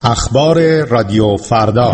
اخبار رادیو فردا.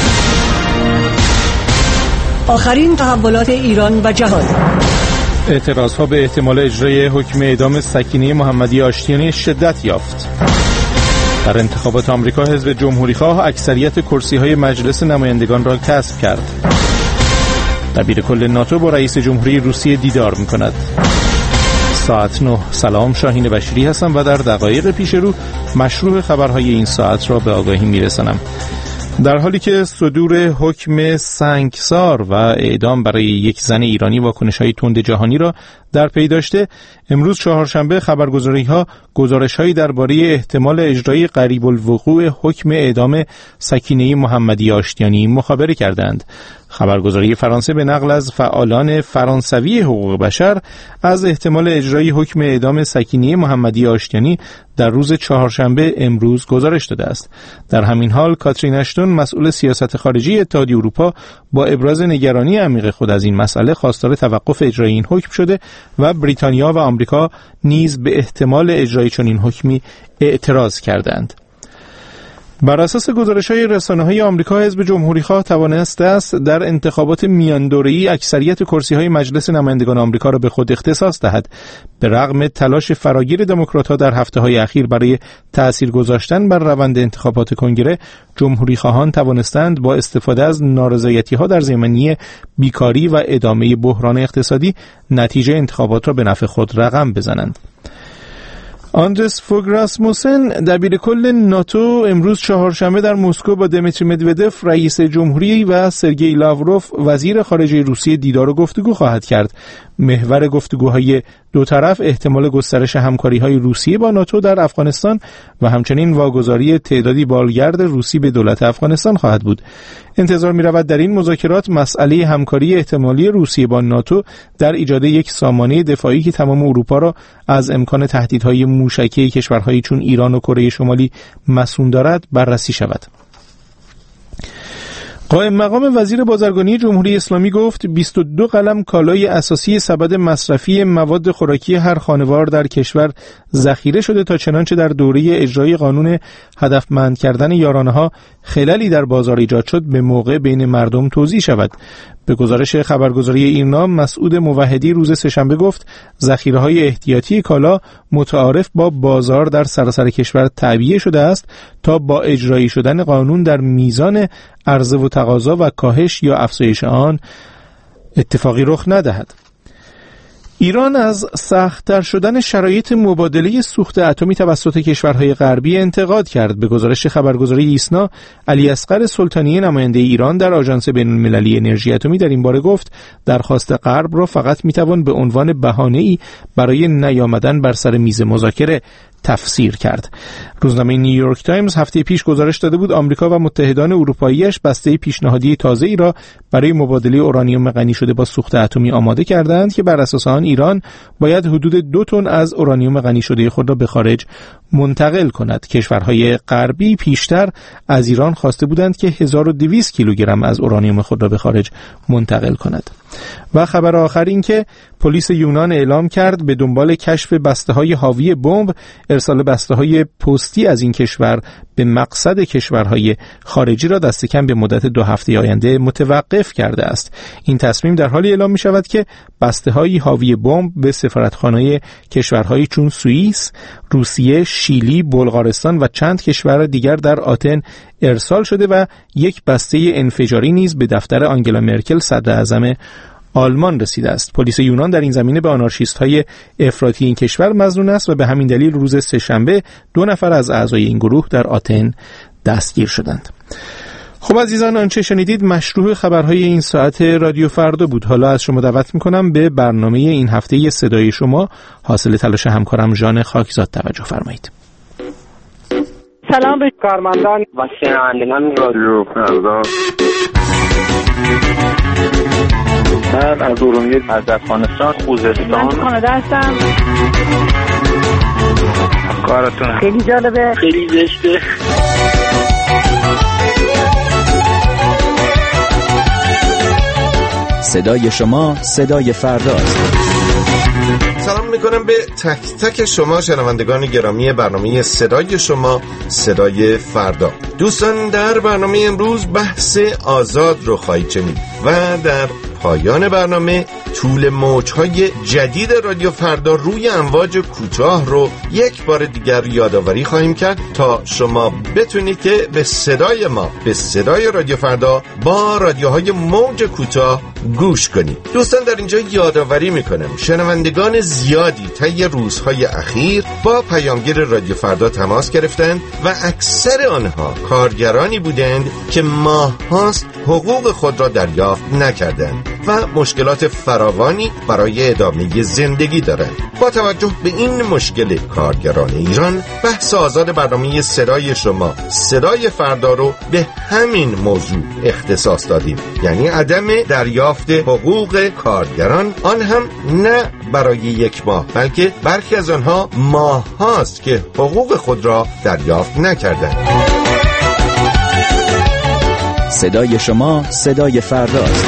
آخرین تحولات ایران و جهان. اعتراضها به احتمال اجرای حکم اعدام سکینه محمدی آشتیانی شدت یافت. در انتخابات آمریکا حزب جمهوری‌خواه اکثریت کرسی‌های مجلس نمایندگان را کسب کرد. دبیر کل ناتو با رئیس جمهوری روسیه دیدار می‌کند. ساعت 9. سلام، شاهین بشیری هستم و در دقایق پیش رو مشروع خبرهای این ساعت را به آگاهی میرسانم. در حالی که صدور حکم سنگسار و اعدام برای یک زن ایرانی واکنش‌های تند جهانی را در پی داشته، امروز چهارشنبه خبرگزاری‌ها گزارش‌هایی درباره احتمال اجرای قریب الوقوع حکم اعدام سکینه محمدی آشتیانی مخابره کردند. خبرگزاری فرانسه به نقل از فعالان فرانسوی حقوق بشر از احتمال اجرای حکم اعدام سکینه محمدی آشتیانی در روز چهارشنبه امروز گزارش داده است. در همین حال کاترین اشتون، مسئول سیاست خارجی اتحادیه اروپا، با ابراز نگرانی عمیق خود از این مسئله خواستار توقف اجرای این حکم شده و بریتانیا و آمریکا نیز به احتمال اجرای چنین حکمی اعتراض کردند. بر اساس گزارش‌های رسانه‌های آمریکا، حزب جمهوری‌خواه توانسته است در انتخابات میاندوره‌ای اکثریت کرسی‌های مجلس نمایندگان آمریکا را به خود اختصاص دهد. به رغم تلاش فراگیر دموکرات‌ها در هفته‌های اخیر برای تأثیر گذاشتن بر روند انتخابات کنگره، جمهوری‌خواهان توانستند با استفاده از نارضایتی‌ها در زمینه بیکاری و ادامه بحران اقتصادی نتیجه انتخابات را به نفع خود رقم بزنند. آندرس فوگ راسموسن، دبیر کل ناتو، امروز چهارشنبه در مسکو با دمیتری مدودف رئیس جمهوری و سرگئی لاوروف وزیر خارجه روسیه دیدار و گفتگو خواهد کرد. محور گفتگوهای دو طرف احتمال گسترش همکاری‌های روسیه با ناتو در افغانستان و همچنین واگذاری تعدادی بالگرد روسی به دولت افغانستان خواهد بود. انتظار می‌رود در این مذاکرات مسئله همکاری احتمالی روسیه با ناتو در ایجاد یک سامانه دفاعی که تمام اروپا را از امکان تهدیدهای موشکی کشورهایی چون ایران و کره شمالی مصون دارد بررسی شود. قائم مقام وزیر بازرگانی جمهوری اسلامی گفت 22 قلم کالای اساسی سبد مصرفی مواد خوراکی هر خانوار در کشور ذخیره شده تا چنانچه در دوره اجرای قانون هدفمند کردن یارانه‌ها خللی در بازار ایجاد شد به موقع بین مردم توزیع شود. به گزارش خبرگزاری ایرنا، مسعود موحدی روز سه‌شنبه گفت ذخیره‌های احتیاطی کالا متعارف با بازار در سراسر کشور تعبیه شده است تا با اجرایی شدن قانون در میزان عرضه و تقاضا و کاهش یا افزایش آن اتفاقی رخ ندهد. ایران از سخت‌تر شدن شرایط مبادله سوخت اتمی توسط کشورهای غربی انتقاد کرد. به گزارش خبرگزاری ایسنا، علی اصغر سلطانی، نماینده ایران در آژانس بین‌المللی انرژی اتمی، در این باره گفت درخواست غرب را فقط میتوان به عنوان بهانه‌ای برای نیامدن بر سر میز مذاکره تفسیر کرد. روزنامه نیویورک تایمز هفته پیش گزارش داده بود آمریکا و متحدان اروپایی‌اش بسته پیشنهادی تازه‌ای را برای مبادله اورانیوم غنی شده با سوخت اتمی آماده کردند که بر اساس آن ایران باید حدود 2 تن از اورانیوم غنی شده خود را به خارج منتقل کند. کشورهای غربی پیشتر از ایران خواسته بودند که 1200 کیلوگرم از اورانیوم خود را به خارج منتقل کند. و خبر آخر این که پلیس یونان اعلام کرد به دنبال کشف بسته‌های حاوی بمب، ارسال بسته‌های پستی از این کشور به مقصد کشورهای خارجی را دست کم به مدت 2 هفته آینده متوقف کرده است. این تصمیم در حالی اعلام می‌شود که بسته‌های حاوی بمب به سفارتخانه‌های کشورهایی چون سوئیس، روسیه، شیلی، بلغارستان و چند کشور دیگر در آتن ارسال شده و یک بسته انفجاری نیز به دفتر آنگلا مرکل صدراعظم آلمان رسیده است. پلیس یونان در این زمینه به آنارشیست‌های افراطی این کشور مظنون است و به همین دلیل روز سه‌شنبه 2 نفر از اعضای این گروه در آتن دستگیر شدند. خب عزیزان، آنچه شنیدید مشروع خبرهای این ساعت رادیو فردا بود. حالا از شما دعوت میکنم به برنامه این هفته صدای شما، حاصل تلاش همکارم ژان خاکزاد، توجه فرمایید. سلام به کارمندان و شنوندگان رادیو فردا. من از ارومیه، از افغانستان، خوزستان، من کانادا هستم. کارتون خیلی جالبه، خیلی زشته. صدای شما صدای فرداست. سلام میکنم به تک تک شما شنوندگان گرامی برنامه صدای شما، صدای فردا. دوستان، در برنامه امروز بحث آزاد رو خواهید شنید و در پایان برنامه طول موج‌های جدید رادیو فردا روی امواج کوتاه رو یک بار دیگر یادآوری خواهیم کرد تا شما بتونید که به صدای ما، به صدای رادیو فردا با رادیوهای موج کوتاه گوش کنید. دوستان، در اینجا یادآوری میکنم شنوندگان زیادی طی روزهای اخیر با پیامگیر رادیو فردا تماس گرفتند و اکثر آنها کارگرانی بودند که ماه‌هاست حقوق خود را دریافت نکردند و مشکلات فراوانی برای ادامه زندگی دارند. با توجه به این مشکل کارگران ایران، بحث آزاد برنامه صدای شما، صدای فردا رو به همین موضوع اختصاص دادیم، یعنی عدم دریافت حقوق کارگران، آن هم نه برای یک ماه، بلکه برخی از آنها ماه هاست که حقوق خود را دریافت نکردند. صدای شما، صدای فرداست.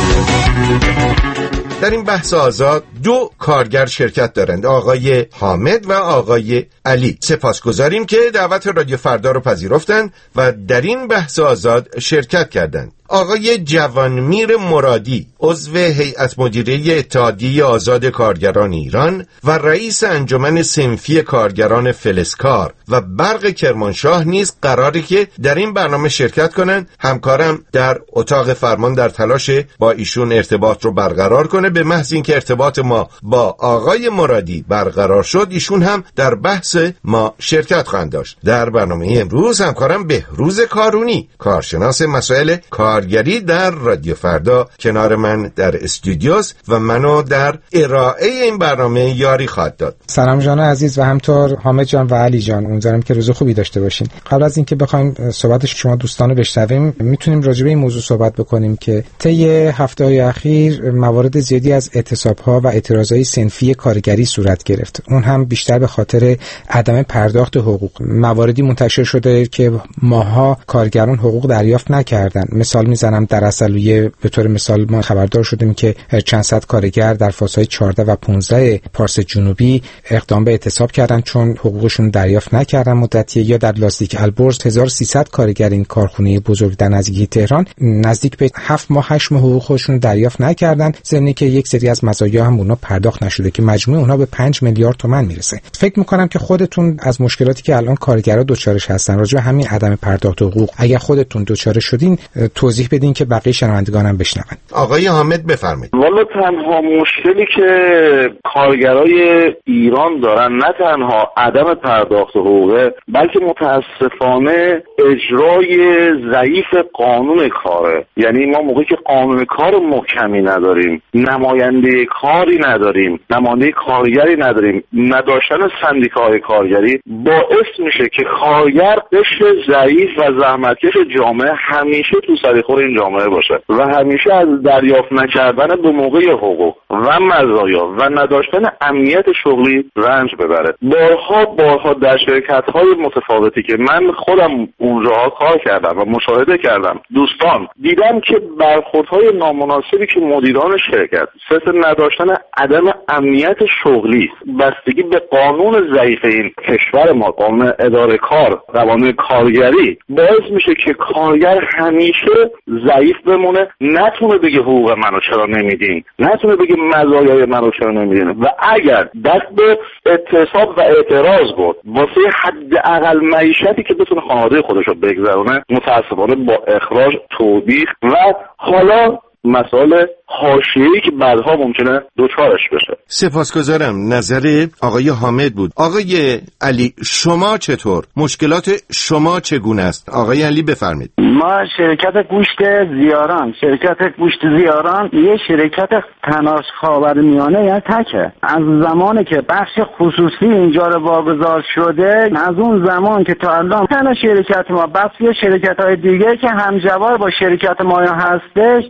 در این بحث آزاد دو کارگر شرکت دارند، آقای حامد و آقای علی. سپاسگزاریم که دعوت رادیو فردا رو پذیرفتند و در این بحث آزاد شرکت کردند. آقای جوانمیر مرادی، عضو هیئت مدیره اتحادیه آزاد کارگران ایران و رئیس انجمن صنفی کارگران فلزکار و برق کرمانشاه نیز قراره که در این برنامه شرکت کنند. همکارم در اتاق فرمان در تلاش با ایشون ارتباط رو برقرار کنه. به محض اینکه ارتباط ما با آقای مرادی برقرار شد، ایشون هم در بحث ما شرکت خواهند داشت. در برنامه امروز همکارم بهروز کارونی، کارشناس مسائل کارگری در رادیو فردا، کنار من در استودیوست و منو در ارائه این برنامه یاری خواهد داد. سلام جان عزیز و همطور حامد جان و علی جان، امیدوارم که روز خوبی داشته باشین. قبل از اینکه بخوایم صحبت شما دوستان رو بشنویم، میتونیم راجع به این موضوع صحبت بکنیم که طی هفته‌های اخیر موارد زیادی از اعتصاب‌ها و اعتراضات صنفی کارگری صورت گرفت. اون هم بیشتر به خاطر عدم پرداخت حقوق. مواردی منتشر شده که ماها کارگران حقوق دریافت نکردن. مثال میزنم، در اصلویه به طور مثال ما خبردار شدیم که چند صد کارگر در فازهای 14 و 15 پارس جنوبی اقدام به اعتصاب کردن چون حقوقشون دریافت نکردن مدتی. یا در لاستیک البرز 1300 کارگر این کارخونه بزرگ در نزدیکی تهران نزدیک به 7 ماه 8 ماه حقوق خودشون دریافت نکردن، ضمن که یک سری از مزایا هم اونا پرداخت نشده که مجموع اونها به 5 میلیارد تومان میرسه. فکر میکنم که خودتون از مشکلاتی که الان کارگرا دوچارش هستن راجع به همین عدم پرداخت حقوق، اگر خودتون دوچار شدین توضیح بدین که بقیه شنوندگانم بشنون. آقای حامد بفرمایید. والا تنها مشکلی که کارگرای ایران دارن نه تنها عدم پرداخت حقوقه، بلکه متاسفانه اجرای ضعیف قانون کاره. یعنی ما موقعی که قانون کار محکمی نداریم، نماینده کاری نداریم، نماینده کارگری نداریم، نداشتن سندیکاهای کارگری باعث میشه که کارگر قشر ضعیف و زحمتکش جامعه همیشه تو سرخور این جامعه باشه و همیشه از دریافت نکردن به موقع حقوق و مزایا و نداشتن امنیت شغلی رنج ببره. بارها در شرکت‌های متفاوتی که من خودم اونجاها کار کردم و مشاهده کردم، دوستان دیدم که برخوردهای نامناسبی که مدیران شرکت صرف نداشتن عدم امنیت شغلی، بستگی به قانون ضعیف این کشور ما، قانون اداره کار، قوانین کارگری، باعث میشه که کارگر همیشه ضعیف بمونه، نتونه بگه حقوق منو چرا نمیدین، نتونه بگه مزایای منو چرا نمیدین و اگر دست به اعتصاب و اعتراض برد واسه حداقل معیشتی که بتونه خانواده خودش رو بگذرونه، متاسفانه با اخراج، توبیخ و حالا مسائل حاشیه‌ای که بعدها ممکنه دوچارش بشه. سپاسگزارم. نظر آقای حامد بود. آقای علی، شما چطور؟ مشکلات شما چگونه است؟ آقای علی بفرمایید. ما شرکت گوشت زیاران یه شرکت تناش خاورمیانه یعنی تکه. از زمانی که بخش خصوصی اینجا رو واگذار شده، از اون زمان که تا الان تنها شرکت ما بس یه شرکت‌های دیگه که همجوار با شرکت ما هستش، همین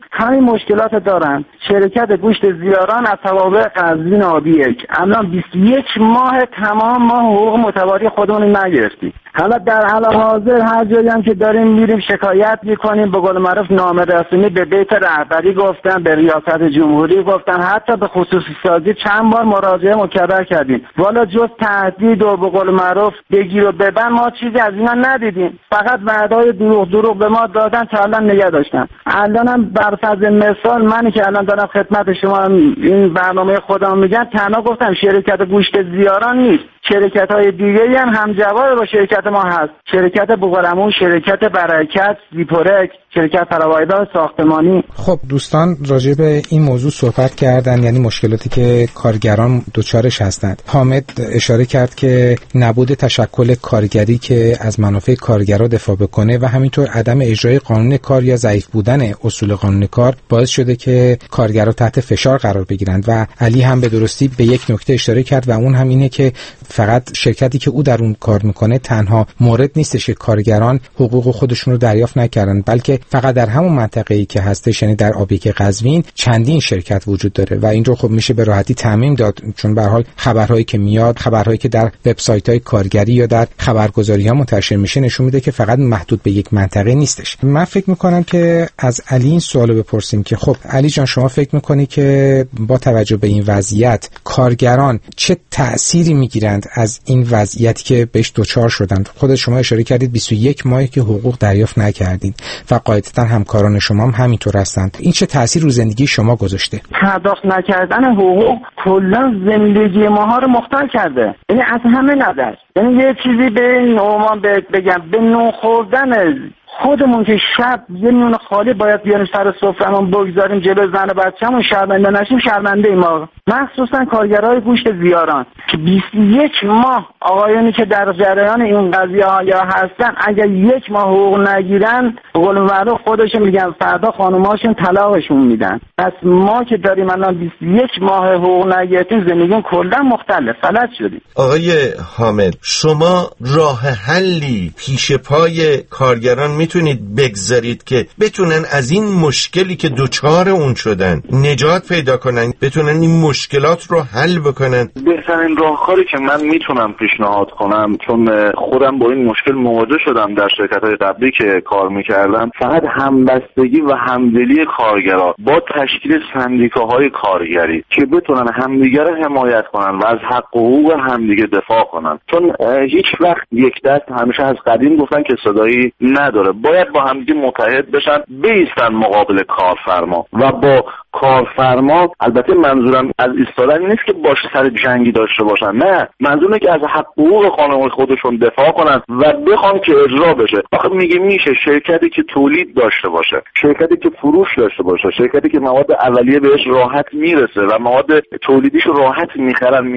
مشکلات دارن. شرکت گوشت زیاران از توابع قزوین آبی 1 الان 21 ماه تمام ما حقوق متواری خودمون نگرفتیم. حالا در حال حاضر هر جایی هم که داریم میریم شکایت میکنیم، به قول معروف نامه رسمی به بیت رهبری گفتن، به ریاست جمهوری گفتن، حتی به خصوصی سازی چند بار مراجعه مکرر کردیم. والا جز تهدید و به قول معروف بگیر و ببند ما چیزی از اینا ندیدیم. فقط وعده‌های دروغ به ما دادن تا الان نگه داشتن. الانم بر فرض مثال منی که الان دارم خدمت شما این برنامه خودم میگم، تنها گفتم شرکت گوشت زیاران نیست، شرکت‌های دیگه‌ای هم همجوار با شرکت ما هست. شرکت بوقلمون، شرکت برکت، زیپورک، شرکت فراوایدار ساختمانی. خب دوستان راجع به این موضوع صحبت کردن، یعنی مشکلاتی که کارگران دچارش هستند. حامد اشاره کرد که نبود تشکل کارگری که از منافع کارگرا دفاع بکنه و همینطور عدم اجرای قانون کار یا ضعیف بودن اصول قانون کار باعث شده که کارگرا تحت فشار قرار بگیرند و علی هم به درستی به یک نکته اشاره کرد و اون هم اینه که فقط شرکتی که او در اون کار میکنه تنها مورد نیستش که کارگران حقوق خودشون رو دریافت نکردن، بلکه فقط در همون منطقه‌ای که هستش، یعنی در آبیک قزوین چندین شرکت وجود داره و این رو خب میشه به راحتی تعمیم داد، چون به هر حال خبرهایی که میاد، خبرهایی که در وبسایت‌های کارگری یا در خبرگزاری‌ها منتشر میشه نشون میده که فقط محدود به یک منطقه نیستش. من فکر میکنم که از علی این سوالو بپرسیم که خب علی جان، شما فکر میکنی که با توجه به این وضعیت کارگران چه تأثیری میگیرند از این وضعیتی که بهش دچار شدند؟ خود شما اشاره کردید 21 ماهی که حقوق دریافت نکردید و قاعدتاً همکاران شما هم همینطور هستند. این چه تأثیر رو زندگی شما گذاشته؟ پرداخت نکردن حقوق کلا زندگی ماها رو مختل کرده، یعنی از همه نظر. یعنی یه چیزی به این عمان بگم، به نون خوردن خودمون که شب یه نون خالی باید بیاریم سر سفرمون بگذاریم جلو زن و بچه‌مون، شرمنده نشیم، شرمنده ما. مخصوصا کارگرای گوشت زیاران که 21 ماه آقایونی که در جریان این قضیه ها هستن اگر 1 ماه حقوق نگیرن، به قول معروف خودشون میگن فردا خانوماشون طلاقشون میدن. پس ما که داریم الان 21 ماه حقوق نگرفتیم، زندگیمون کلا مختلف، فلج شدیم. آقای حامد، شما راه حلی پیش پای کارگران میتونید بگذارید که بتونن از این مشکلی که دوچار اون شدن نجات پیدا کنن، بتونن این مشکلات رو حل بکنن؟ بهترین راهکاری که من میتونم پیشنهاد کنم، چون خودم با این مشکل مواجه شدم در شرکت‌های قبلی که کار میکردم، فقط همبستگی و همدلی کارگرا با تشکیل سندیکاهای کارگری که بتونن همدیگه رو حمایت کنن و از حق و حقوق همدیگه دفاع کنن. چون هیچ وقت یک دست، همیشه از قدیم گفتن که صدایی نداره، باید با همدیگه متحد بشن، بایستن مقابل کارفرما و با کارفرما، البته منظورم از ایستادن نیست که باش سر جنگی داشته باشن، نه، منظورم که از حق و حقوق خانواده خودشون دفاع کنن و بخوان که اجرا بشه. آخه میشه شرکتی که تولید داشته باشه، شرکتی که فروش داشته باشه، شرکتی که مواد اولیه بهش راحت میرسه و مواد تولیدیشو راحت میخرن،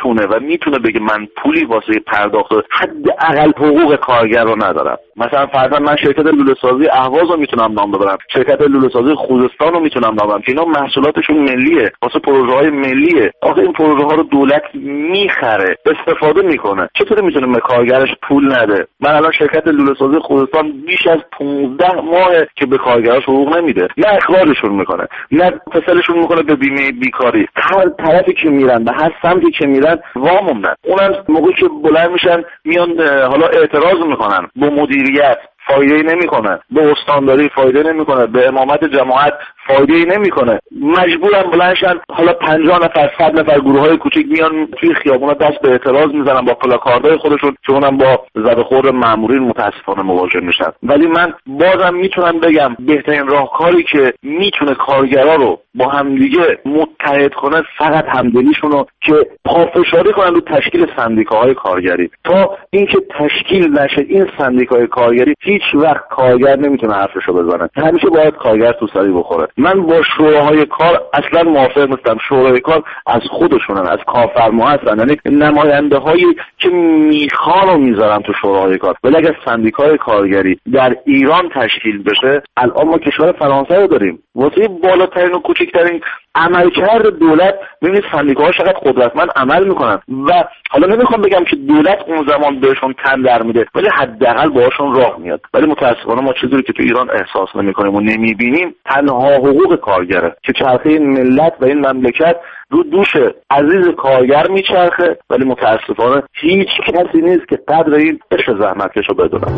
میتونه بگه من پولی واسه پرداخت حداقل حقوق کارگر رو ندارم. مثلا فرضاً من شرکت لوله‌سازی اهواز رو میتونم نام ببرم، شرکت لوله‌سازی خوزستان رو میتونم نام ببرم که اینا محصولاتشون ملیه، واسه پروژه‌های ملیه. آخه این پروژه‌ها رو دولت میخره، استفاده میکنه، چطوری میتونه به کارگرش پول نده؟ من الان شرکت لوله‌سازی خوزستان بیش از 15 ماه که به کارگراش حقوق نمیده، نه اخراجشون میکنه، نه فصلشون میکنه به بیمه بیکاری. هر طرفی که میرن، به هر سمتی که میرن واموندن. اونم موقعی که بلند میشن میان حالا اعتراض میکنن، با مدیریت فایده‌ای نمیکنه، به استانداری فایده نمیکنه، به امامت جماعت فایده‌ای نمیکنه، مجبورن بلندشن حالا 50 نفر 100 نفر گروه‌های کوچیک میان توی خیابونا دست به اعتراض میزنن با پلاکاردهای خودشون، چونم با زده‌خور مامورین متاسفانه مواجه میشن. ولی من بازم میتونم بگم بهترین راهکاری که میتونه کارگرا رو با همدیگه متحد کنه فقط همدلیشونو که پافشاری کنن رو تشکیل سندیکاهای کارگری. تا اینکه تشکیل نشه این سندیکاهای کارگری، هیچ وقت کارگر نمیتونه حرفشو بزنه، همیشه باید کارگر تو سری بخوره. من با شوراهای کار اصلا موافق نیستم. شورای کار از خودشونن، از کارفرما هستن، یعنی نماینده هایی که میخوان رو میذارن تو شوراهای کار. ولی اگر سندیکای کارگری در ایران تشکیل بشه، الان ما کشور فرانسه رو داریم، واسه بالاترین و کوچکترین عملکرد دولت ببینید سندیکاها چقدر قدرتمند عمل میکنن و حالا نمیخوام بگم که دولت اون زمان بهشون تن در میده، ولی حداقل باهاشون راه میاد. ولی متاسفانه ما چیزی که تو ایران احساس نمی‌کنیم و نمی‌بینیم تنها حقوق کارگره که چرخه این ملت و این مملکت رو دوش عزیز کارگر میچرخه، ولی متاسفانه هیچ کسی نیست که قدر این عشق زحمتکشو بدونه.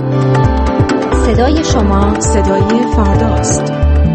صدای شما صدای فرداست.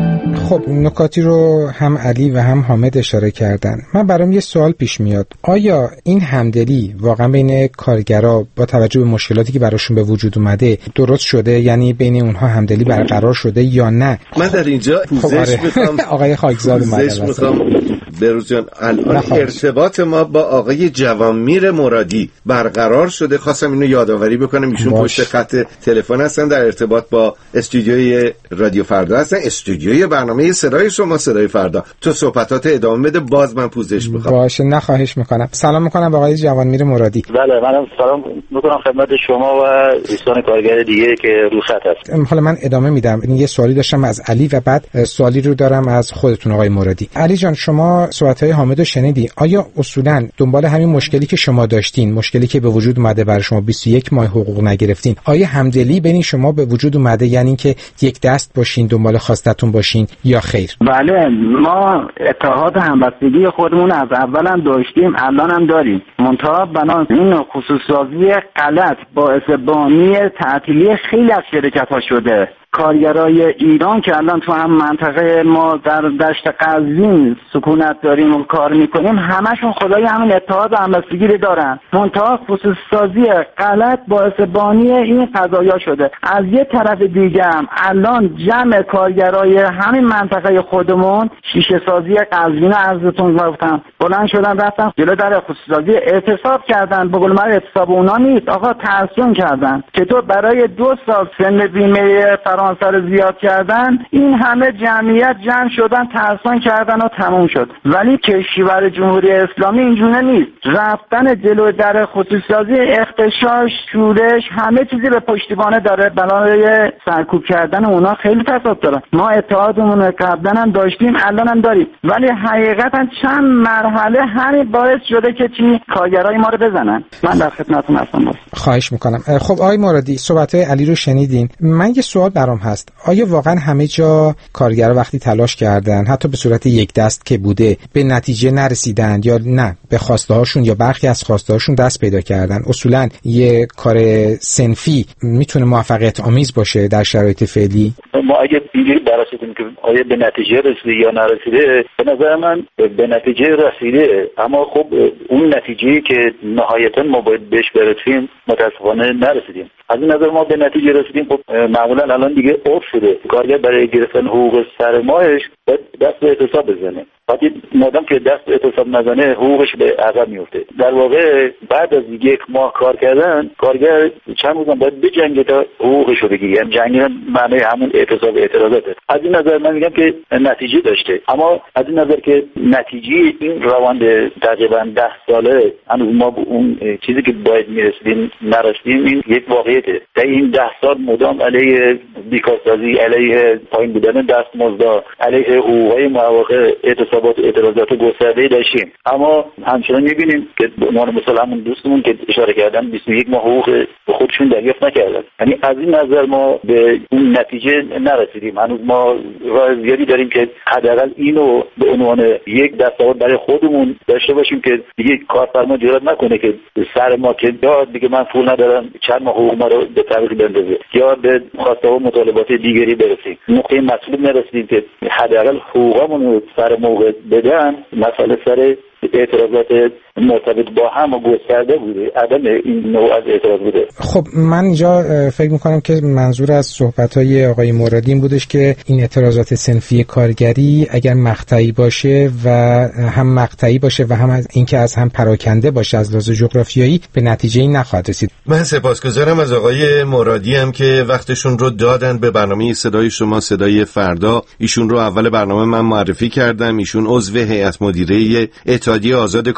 خب نکاتی رو هم علی و هم حامد اشاره کردن. من برام یه سوال پیش میاد، آیا این همدلی واقعا بین کارگرها با توجه به مشکلاتی که براشون به وجود اومده درست شده؟ یعنی بین اونها همدلی برقرار شده یا نه؟ من در اینجا پوزش میخوام آقای خاکزاد اومدن. بروز جان، الان ارتباط ما با آقای جوانمیر مرادی برقرار شده. خواستم اینو یادآوری بکنم، ایشون پشت خط تلفن هستن، در ارتباط با استودیوی رادیو فردا هستن، استودیوی برنامه صدای شما صدای فردا. تو صحبتات ادامه بده، باز من پوزش میخوام. باشه، نخواهش میکنم. سلام میکنم به آقای جوانمیر مرادی. بله، منم سلام میکنم خدمت شما و دوستان کارگر دیگه که رو خط هست. حالا من ادامه میدم. یه سوالی داشتم از علی و بعد سوالی رو دارم از خودتون آقای مرادی. علی جان، شما صحبت‌های حامد رو شنیدی. آیا اصولاً دنبال همین مشکلی که شما داشتین، مشکلی که به وجود اومده برای شما 21 ماه حقوق نگرفتین، آیا همدلی بین شما به وجود اومده، یعنی که یک دست باشین دنبال خواستتون باشین یا خیر؟ بله، ما اتحاد همبستگی خودمون از اول هم داشتیم، الان هم داریم. منتها بنا این خصوصی‌سازی غلط باعث بانی تعطیلی خیلی از شرکت‌ها شده. کارگرای ایران که الان تو هم منطقه ما در دشت قزوین سکونت داریم و کار میکنیم، همشون خدای همین اتحاد همبستگی رو دارن. منتها خصوصی‌سازی غلط باعث بانی این قضایا شده. از یه طرف دیگه هم الان جمع کارگرای همین منطقه خودمون شیشه سازی قزوین ازتون گفتم بلند شدن رفتن جلو در خصوصی‌سازی اعتصاب کردن. به قول من اعتصاب اونا نیست آقا، تحصیل کردن که تو برای 2 سال سن بیمه فرانسه زیاد کردن، این همه جمعیت جمع شدن تحصیل کردن و تموم شد. ولی کشور جمهوری اسلامی اینجوره نیست. رفتن جلو در خصوصی‌سازی، اختشاش، شورش، همه چیزی به پشتیبانه داره. برای سرکوب کردن اونا خیلی فساد داره. ما اتحادمون قبلا هم داشتیم، الان هم داریم، ولی حقیقتا چند مرحله همین باعث شده که چی کارگرای ما رو بزنن. من در خدمتتون هستم. خواهش میکنم. خب آقای مرادی، صحبت‌های علی رو شنیدین. من یه سوال برام هست، آیا واقعا همه جا کارگرها وقتی تلاش کردن، حتی به صورت یک دست که بوده، به نتیجه نرسیدند یا نه به خواسته هاشون یا برخی از خواسته هاشون دست پیدا کردن؟ اصولا یه کار صنفی میتونه موفقیت آمیز باشه در شرایط فعلی؟ ما اگه اینجوری بررسیدیم که آیا به نتیجه رسیده یا نرسیده، به نظر من به نتیجه رسیده، اما خب اون نتیجه‌ای که نهایتاً ما باید بهش برسیم متاسفانه نرسیدیم. از این نظر ما به نتیجه رسیدیم. خب معمولا الان دیگه عرف شده کارگر برای گرفتن حقوق سر ماهش باید دست به اعتصاب بزنه. وقتی مادام که دست به اعتصاب نزنه حقوقش به عقب میفته. در واقع بعد از 1 ماه کار کردن کارگر چند روز باید بجنگه تا حقوقش رو بگیره. یعنی جنگ معنی همون اعتصاب اعتراضاته. از این نظر من میگم که نتیجه داشته، اما از این نظر که نتیجه این روند تقریبا 10 ساله هنوز ما به اون چیزی که باید میرسیدیم نرسیدیم، این یک واقعیته. در این 10 سال مدام علیه بیکارسازی، علیه پایین بودن دستمزد، علیه حقوقهای مواقع اعتصابات اعتراضات گسترده داشتیم، اما همچنان میبینیم که عنوان مثلا همون دوستمون که اشاره کردن 21 ماه حقوق به خودشون دریافت نکردن. یعنی از این نظر ما به اون نتیجه نرسیدیم. هنوز ما راه زیادی داریم که حداقل اینو به عنوان یک دستاورد برای خودمون داشته باشیم که دیگه کارفرما جرئت نکنه که سر ما که دیگه من پول ندارم چند ماه حقوق ما رو به تعویق بندازه یا به خواسته و مطالبات دیگری برسیم. نقطه مطلوب نرسیدیم که حداقل حقوقمون رو سر موقع بدن. مسئله سر اعتراضات مرتبط با هم و گسترده بوده، عدم این نوع از اعتراض بوده. خب من اینجا فکر میکنم که منظور از صحبت‌های آقای مرادی این بودش که این اعتراضات صنفی کارگری اگر مقطعی باشه و هم مقطعی باشه و هم از اینکه از هم پراکنده باشه از لحاظ جغرافیایی به نتیجه‌ای نخواهد رسید. من سپاسگزارم از آقای مرادی هم که وقتشون رو دادن به برنامه صدای شما صدای فردا. ایشون رو اول برنامه من معرفی کردم. ایشون عضو هیئت مدیره اتحادیه آزاد کارگران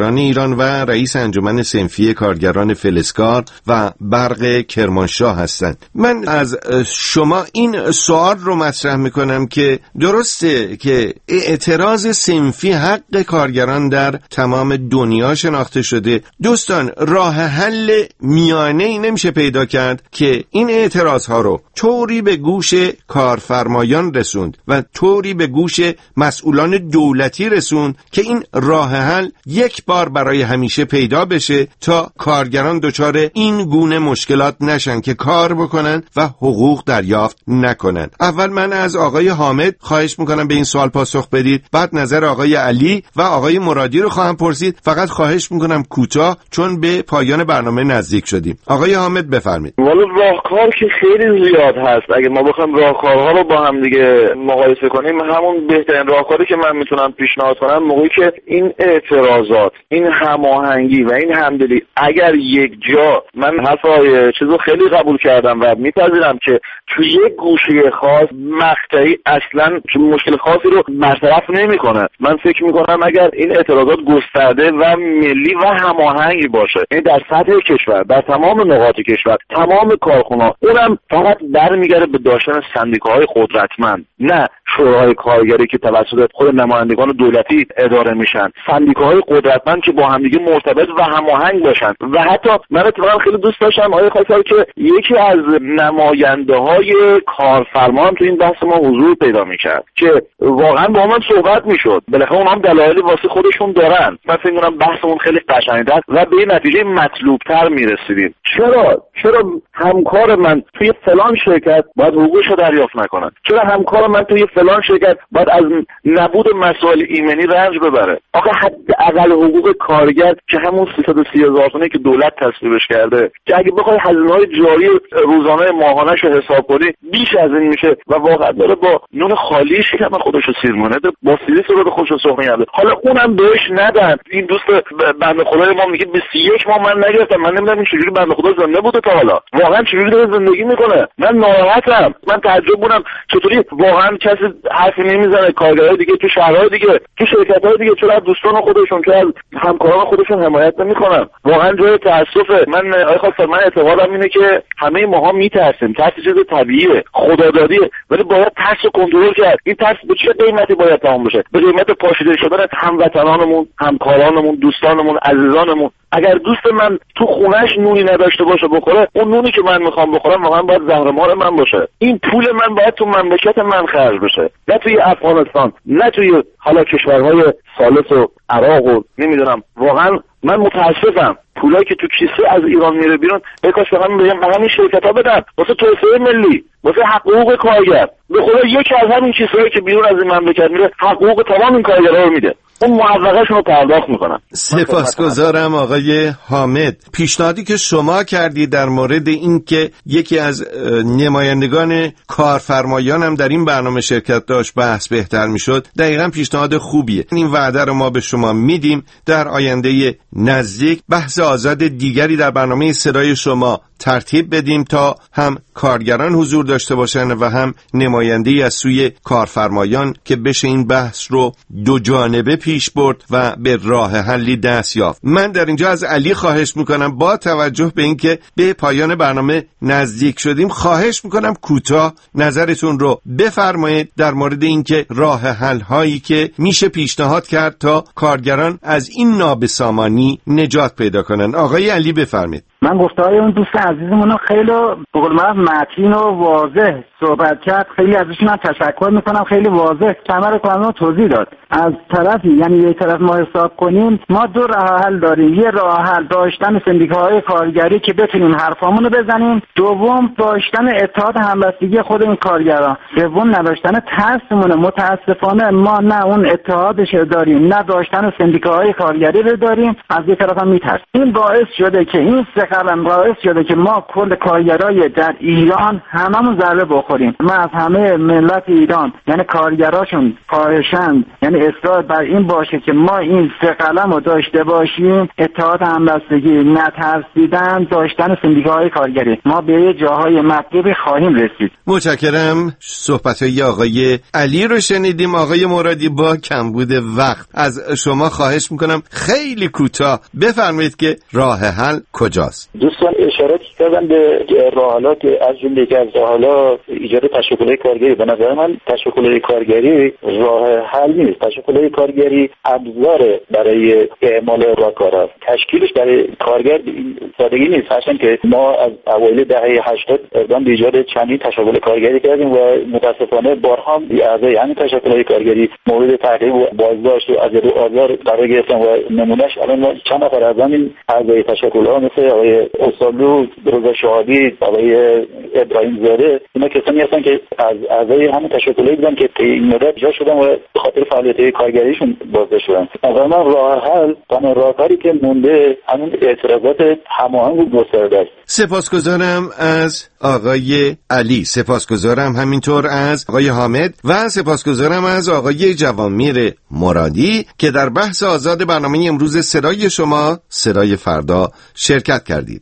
کارگران ایران و رئیس انجمن صنفی کارگران فلزکار و برق کرمانشاه هستند. من از شما این سوال رو مطرح میکنم که درسته که اعتراض صنفی حق کارگران در تمام دنیا شناخته شده. دوستان، راه حل میانه‌ای نمیشه پیدا کرد که این اعتراض ها رو طوری به گوش کارفرمایان رسوند و طوری به گوش مسئولان دولتی رسوند که این راه حل یک بار برای همیشه پیدا بشه تا کارگران دچار این گونه مشکلات نشن که کار بکنن و حقوق دریافت نکنن. اول من از آقای حامد خواهش میکنم به این سوال پاسخ بدید، بعد نظر آقای علی و آقای مرادی رو خواهم پرسید. فقط خواهش میکنم کوتاه، چون به پایان برنامه نزدیک شدیم. آقای حامد بفرمایید. والا راهکار که خیلی زیاد هست. اگه ما بخوایم راهکارها رو با هم دیگه مقایسه کنیم، همون بهترین راهکاری که من میتونم پیشنهاد کنم موقعی که این اعتراضات، این هماهنگی و این همدلی اگر یک جا، من حرفای چیزو خیلی قبول کردم و میپذیرم که توی یک گوشه خاص مقطعی اصلا مشکل خاصی رو برطرف نمیکنه. من فکر میکنم اگر این اعتراضات گسترده و ملی و هماهنگی باشه، این در سطح کشور، در تمام نقاط کشور، تمام کارخونه‌ها، اونم فقط برمیگره به داشتن سندیکاهای قدرتمند، نه شورای کارگری که توسط خود نمایندگان دولتی اداره میشن. سندیکاهای قدرتمند که با همدیگه مرتبط و هماهنگ باشن. و حتی من اتفاقا خیلی دوست داشتم آقای خاکسار که یکی از نماینده‌های کارفرما تو این بحث ما حضور پیدا میکرد که واقعا با من صحبت میشد. بالاخره اونها هم دلایلی واسه خودشون دارن. من فکر می‌کنم بحثمون خیلی قشنگ‌تر و به نتیجه مطلوب‌تر میرسیدیم. چرا همکار من توی فلان شرکت باید حقوقشو دریافت نکنه؟ چرا همکار من توی فلان شرکت باید از نبود مسائل ایمنی رنج ببره؟ آخه حداقل حقوق کارگر که همون 330,000 تومانی که دولت تصویبش کرده، که اگه بخوای هزینه‌های جاری روزانه ماهانه‌اش رو حساب کنی بیش از این میشه و واقعا داره با نون خالی شکم خودشو سیر می‌کنه، با سیریس رو خودشو سرخ می‌کنه. حالا اونم بهش ندن. این دوست بنده خدای ما میگه 21 ماه من نگرفتم. من نمیدونم این چجوری بنده خدا زنده بوده تا حالا. واقعا چجوری داره زندگی میکنه؟ من ناراحتم. من تعجب بودم چطوری واقعا کسی حرفی نمیزنه. کارگرای دیگه تو شهرهای دیگه، تو شرکت‌های دیگه چرا دوستان خودشون، چرا همکاران خودشون حمایت نمیکنن؟ واقعا جای تأسفه. من آقای خاکسار، من اعتقادم اینه که همه ماها میترسیم. ترس چیز طبیعیه، خدادادیه، ولی باید ترس رو کنترل کرد. این ترس به چه قیمتی باید تمام بشه؟ به قیمت پاشیده شدن هموطنانمون، همکارانمون، دوستانمون، عزیزانمون. اگر دوست من تو خونه‌اش نونی نداشته باشه بخوره، اون نونی که من میخوام بخورم واقعا باید زهرمار من باشه. این پول من باید تو مملکت من خرج بشه، نه توی افغانستان، نه توی حالا کشورهای ثالث و عراق و نمیدونم. واقعا من متاسفم. پولایی که تو کیسه از ایران میره بیرون، بکاش به همین شرکت‌ها بدن واسه توسعه ملی، واسه حقوق کارگر. به خدا یکی از همین کیسه‌ای که بیرون از این مملکت میره حقوق تمام این کارگرها رو میده، اون معوقه‌شون رو پرداخت میکنن. سپاسگزارم آقای حامد. پیشنهادی که شما کردید در مورد این که یکی از نمایندگان کارفرمایان هم در این برنامه شرکت داشت بحث بهتر میشد، دقیقاً پیشنهاد خوبیه. این وعده رو ما به شما میدیم در آینده نزدیک بحث آزاد دیگری در برنامه صدای شما ترتیب بدیم تا هم کارگران حضور داشته باشن و هم نماینده‌ای از سوی کارفرمایان که بشه این بحث رو دو جانبه پیش برد و به راه حلی دست یافت. من در اینجا از علی خواهش میکنم با توجه به اینکه به پایان برنامه نزدیک شدیم، خواهش میکنم کوتاه نظرتون رو بفرمایید در مورد اینکه راه حل هایی که میشه پیشنهاد کرد تا کارگران از این نابسامانی نجات پیدا کنن. آقای علی بفرمایید. من گفته‌های اون دوست عزیزمون رو خیلی به قول معروف متین و واضح صحبت کرد. خیلی ازشون تشکر میکنم. خیلی واضح کمر کامل توضیح داد. از طرفی یعنی یک طرف ما حساب کنیم، ما دو راه حل داریم. یه راه حل داشتن سندیکاهای کارگری که بتونیم حرفامون رو بزنیم، دوم داشتن اتحاد همبستگی خود این کارگران، سوم نداشتن ترسمونه. متاسفانه ما نه اون اتحادش داریم، نه داشتن سندیکاهای کارگری رو داریم. از یک طرف هم میترسیم. این باعث شده که این سه قلم باعث شده که ما کل کارگرای در ایران هممون ضربه بخوریم. ما از همه ملت ایران یعنی کارگراشون خواهشند، یعنی اصرار بر این باشه که ما این سه قلم رو داشته باشیم: اتحاد، همبستگی، نترسیدن، داشتن سندیکاهای کارگری. ما به یه جاهای مطلوبی خواهیم رسید. متشکرم. صحبت‌های آقای علی رو شنیدیم. آقای مرادی، با کمبود وقت از شما خواهش میکنم خیلی کوتاه بفرمایید که راه حل کجاست؟ دوستان اشارات کردن به راه حلات، از جمله که از راه حلات ایجاد تشکل‌های کارگری. به نظر من تشکل‌های کارگری راه حل نیست. تشکل‌های کارگری ابزار برای اعمال راهکار است. تشکیلش برای کارگر این سادگی نیست. هرچند که ما از اوایل دهه 80 اقدام به ایجاد چندین تشکل کارگری کردیم و متاسفانه بارها اعضای همین تشکل‌های کارگری مورد تعقیب و بازداشت و اذیت و آزار قرار گرفتن و نمونهش الان ما چند نفر از همین اعضای تشکل‌ها مثل آقای استالو، رضا شهابی، آقای ابراهیم زاده، اینا کسانی هستن که از اعضای همین تشکل‌ها بودن که طی این مدت جا شدن و به خاطر فعالیت‌های کارگریشون بازداشت شدن. از من راه حل تنها راهکاری که مونده همین اعتراضات هماهنگ و گسترده است. سپاسگزارم از آقای علی، سپاسگزارم همینطور از آقای حامد و سپاسگزارم از آقای جوامیر مرادی که در بحث آزاد برنامه امروز صدای شما صدای فردا شرکت کردید.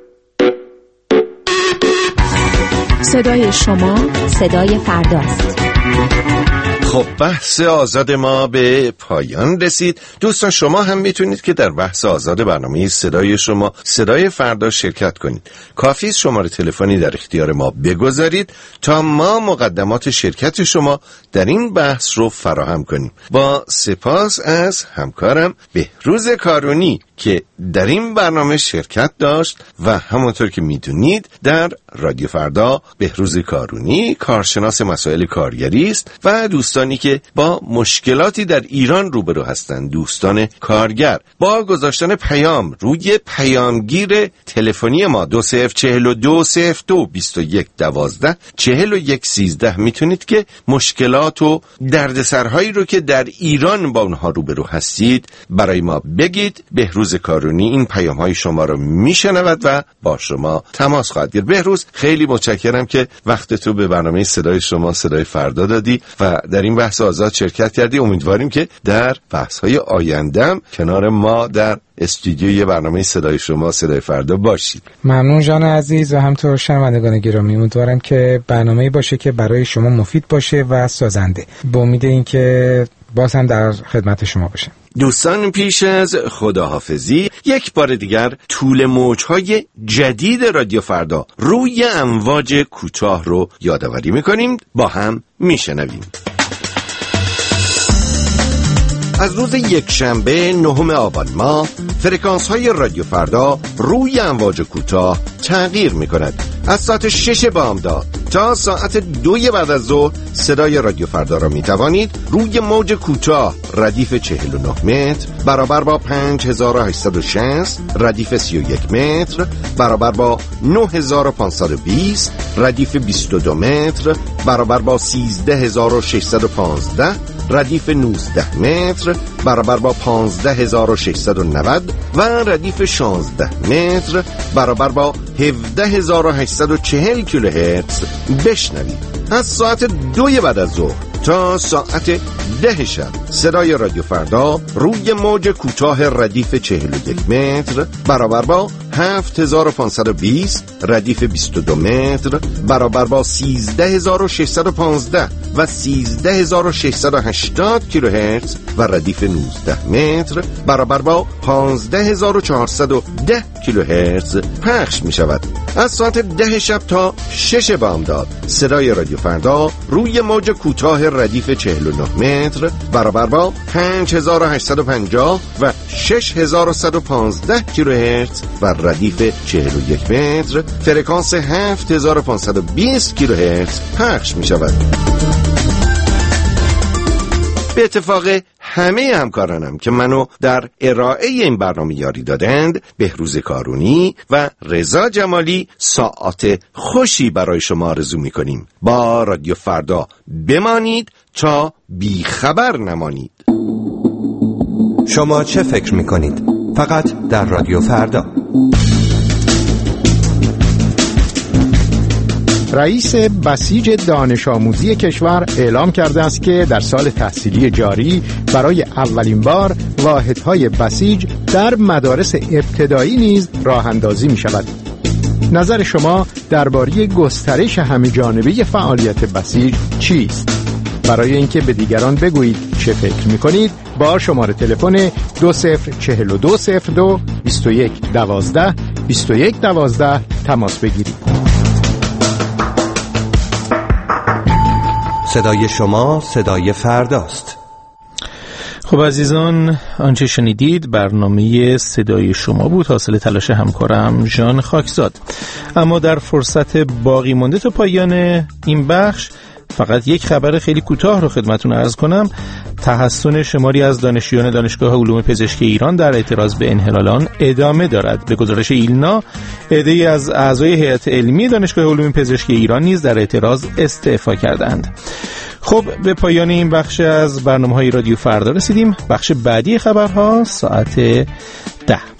صدای شما صدای فرداست. خب بحث آزاد ما به پایان رسید. دوستان شما هم میتونید که در بحث آزاد برنامه صدای شما صدای فردا شرکت کنید. کافی است شماره تلفنی در اختیار ما بگذارید تا ما مقدمات شرکت شما در این بحث رو فراهم کنیم. با سپاس از همکارم بهروز کارونی که در این برنامه شرکت داشت و همونطور که میدونید در رادیو فردا بهروز کارونی کارشناس مسائل کارگری است و دوستانی که با مشکلاتی در ایران روبرو هستند، دوستان کارگر، با گذاشتن پیام روی پیامگیر تلفنی ما 20420221124113 میتونید که مشکلات و دردسرهایی رو که در ایران با اونها روبرو هستید برای ما بگید. بهروز کارونی این پیام‌های شما رو میشنود و با شما تماس خواهد گرفت. بهروز خیلی متشکرم که وقت تو به برنامه صدای شما صدای فردا دادی و در این بحث آزاد شرکت کردی. امیدواریم که در بحث‌های آیندهم کنار ما در استودیوی برنامه صدای شما صدای فردا باشید. ممنون جان عزیز و همطور شنوندگان گرامی. امیدوارم که برنامه‌ای باشه که برای شما مفید باشه و سازنده. با امید اینکه باز هم در خدمت شما باشم. دوستان پیش از خداحافظی یک بار دیگر طول موج‌های جدید رادیو فردا روی امواج کوتاه رو یادآوری می‌کنیم، با هم میشنویم. از روز یکشنبه 9 آبان ماه فرکانس های رادیو فردا روی امواج کوتاه تغییر می کند. از ساعت 6 بامداد تا ساعت 2 بعد از ظهر صدای رادیو فردا را می توانید روی موج کوتاه ردیف 49 متر برابر با 5860 ردیف 31 متر برابر با 9520 ردیف 22 متر برابر با 13615 ردیف 19 متر برابر با 15690 و ردیف 16 متر برابر با 17840 کیلوهرتز بشنوید. از ساعت 2 بعد از ظهر تا ساعت 10 شب صدای رادیو فردا روی موج کوتاه ردیف 41 متر برابر با 7520 ردیف 22 متر برابر با 13615 و 13680 کیلوهرتز و ردیف 19 متر برابر با 15410 کیلوهرتز پخش می شود. از ساعت 10 شب تا 6 بامداد صدای رادیو فردا روی موج کوتاه ردیف 49 متر برابر با 5850 و 6115 کیلوهرتز و ردیف 41 متر فرکانس 7520 کیلوهرتز پخش می شود. به اتفاق همه همکارانم که منو در ارائه این برنامه یاری دادند، بهروز کارونی و رضا جمالی، ساعات خوشی برای شما آرزو می‌کنیم. با رادیو فردا بمانید تا بیخبر نمانید. شما چه فکر می‌کنید؟ فقط در رادیو فردا. رئیس بسیج دانش آموزی کشور اعلام کرده است که در سال تحصیلی جاری برای اولین بار واحدهای بسیج در مدارس ابتدایی نیز راه اندازی می شود. نظر شما درباره گسترش همه‌جانبه فعالیت بسیج چیست؟ برای اینکه به دیگران بگویید چه فکر می‌کنید با شماره تلفن 204202 2112 2112 تماس بگیرید. صدای شما صدای فرداست. خب عزیزان، آنچه شنیدید برنامه صدای شما بود، حاصل تلاش همکارم ژان خاکزاد. اما در فرصت باقی مانده تا پایان این بخش فقط یک خبر خیلی کوتاه رو خدمتتون عرض کنم. تحسن شماری از دانشجویان دانشگاه علوم پزشکی ایران در اعتراض به انحلالان ادامه دارد. به گزارش ایلنا، عده‌ای از اعضای هیئت علمی دانشگاه علوم پزشکی ایران نیز در اعتراض استعفا کردند. خب به پایان این بخش از برنامه‌های رادیو فردا رسیدیم. بخش بعدی خبرها ساعت 10.